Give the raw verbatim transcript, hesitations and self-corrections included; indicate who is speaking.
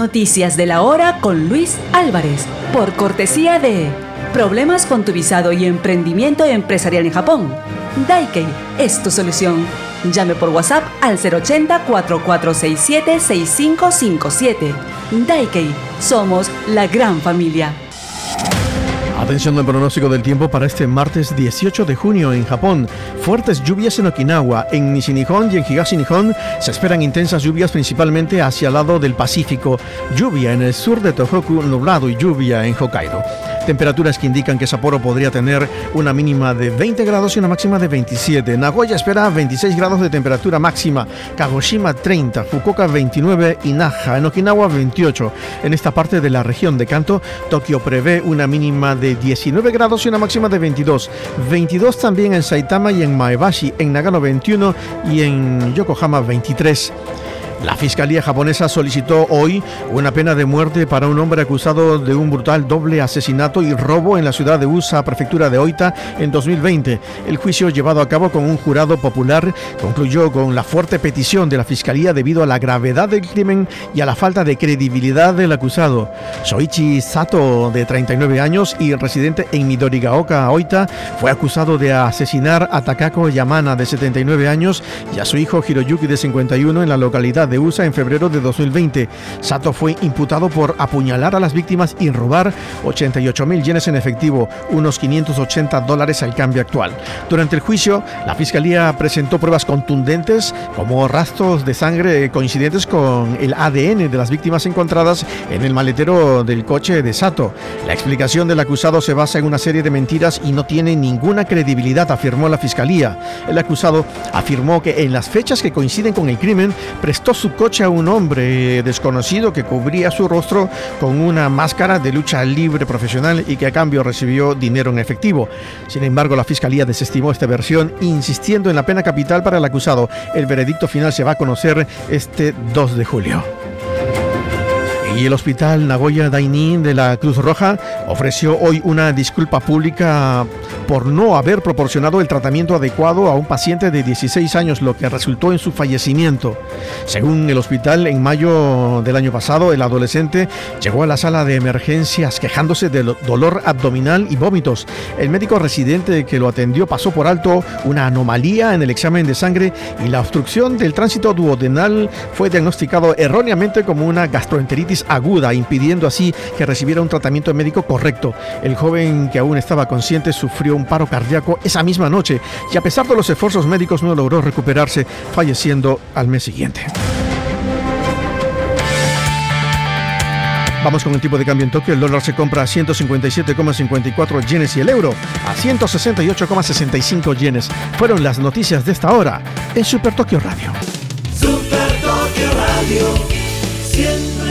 Speaker 1: Noticias de la hora con Luis Álvarez, por cortesía de Problemas con tu visado y emprendimiento empresarial en Japón. Daikei es tu solución. Llame por WhatsApp al cero ochenta, cuatro cuatro seis siete, seis cinco cinco siete. Daikei, somos la gran familia.
Speaker 2: Atención al pronóstico del tiempo para este martes dieciocho de junio en Japón. Fuertes lluvias en Okinawa. En Nishi-Nihon y en Higashi-Nihon se esperan intensas lluvias principalmente hacia el lado del Pacífico. Lluvia en el sur de Tohoku, nublado y lluvia en Hokkaido. Temperaturas que indican que Sapporo podría tener una mínima de veinte grados y una máxima de veintisiete. Nagoya espera veintiséis grados de temperatura máxima. Kagoshima treinta, Fukuoka veintinueve y Naha en Okinawa veintiocho. En esta parte de la región de Kanto, Tokio prevé una mínima de diecinueve grados y una máxima de veintidós. veintidós también en Saitama y en Maebashi, en Nagano veintiuno y en Yokohama veintitrés. La Fiscalía japonesa solicitó hoy una pena de muerte para un hombre acusado de un brutal doble asesinato y robo en la ciudad de Usa, prefectura de Oita, en dos mil veinte. El juicio, llevado a cabo con un jurado popular, concluyó con la fuerte petición de la Fiscalía debido a la gravedad del crimen y a la falta de credibilidad del acusado. Soichi Sato, de treinta y nueve años y residente en Midorigaoka, Oita, fue acusado de asesinar a Takako Yamana, de setenta y nueve años, y a su hijo Hiroyuki, de cincuenta y uno, en la localidad de Usa en febrero de dos mil veinte. Sato fue imputado por apuñalar a las víctimas y robar ochenta y ocho mil yenes en efectivo, unos quinientos ochenta dólares al cambio actual. Durante el juicio, la Fiscalía presentó pruebas contundentes como rastros de sangre coincidentes con el A D N de las víctimas encontradas en el maletero del coche de Sato. La explicación del acusado se basa en una serie de mentiras y no tiene ninguna credibilidad, afirmó la Fiscalía. El acusado afirmó que en las fechas que coinciden con el crimen prestó su coche a un hombre desconocido que cubría su rostro con una máscara de lucha libre profesional y que a cambio recibió dinero en efectivo. Sin embargo, la Fiscalía desestimó esta versión, insistiendo en la pena capital para el acusado. El veredicto final se va a conocer este dos de julio. Y el Hospital Nagoya Dainin de la Cruz Roja ofreció hoy una disculpa pública por no haber proporcionado el tratamiento adecuado a un paciente de dieciséis años, lo que resultó en su fallecimiento. Según el hospital, en mayo del año pasado, el adolescente llegó a la sala de emergencias quejándose de dolor abdominal y vómitos. El médico residente que lo atendió pasó por alto una anomalía en el examen de sangre y la obstrucción del tránsito duodenal fue diagnosticado erróneamente como una gastroenteritis aguda, impidiendo así que recibiera un tratamiento médico correcto. El joven, que aún estaba consciente, sufrió un paro cardíaco esa misma noche y, a pesar de los esfuerzos médicos, no logró recuperarse, falleciendo al mes siguiente. Vamos con el tipo de cambio en Tokio. El dólar se compra a ciento cincuenta y siete coma cincuenta y cuatro yenes y el euro a ciento sesenta y ocho coma sesenta y cinco yenes. Fueron las noticias de esta hora en Super Tokio Radio.
Speaker 3: Super Tokio Radio, siempre